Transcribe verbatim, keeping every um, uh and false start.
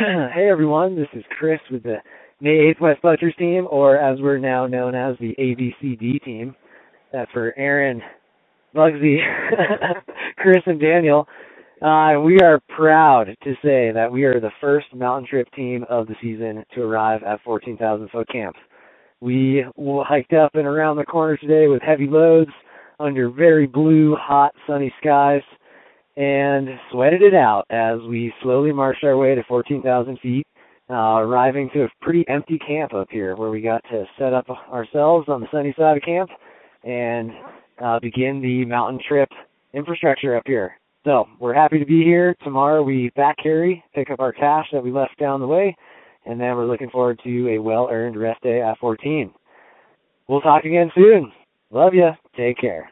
Hey everyone, this is Chris with the May eighth West Butchers team, or as we're now known as the A B C D team. That's for Aaron, Bugsy, Chris, and Daniel. Uh, we are proud to say that we are the first mountain trip team of the season to arrive at fourteen thousand foot camp. We hiked up and around the corner today with heavy loads under very blue, hot, sunny skies, and sweated it out as we slowly marched our way to fourteen thousand feet, uh, arriving to a pretty empty camp up here where we got to set up ourselves on the sunny side of camp and uh, begin the mountain trip infrastructure up here. So we're happy to be here. Tomorrow we back carry, pick up our cache that we left down the way, and then we're looking forward to a well-earned rest day at fourteen. We'll talk again soon. Love ya. Take care.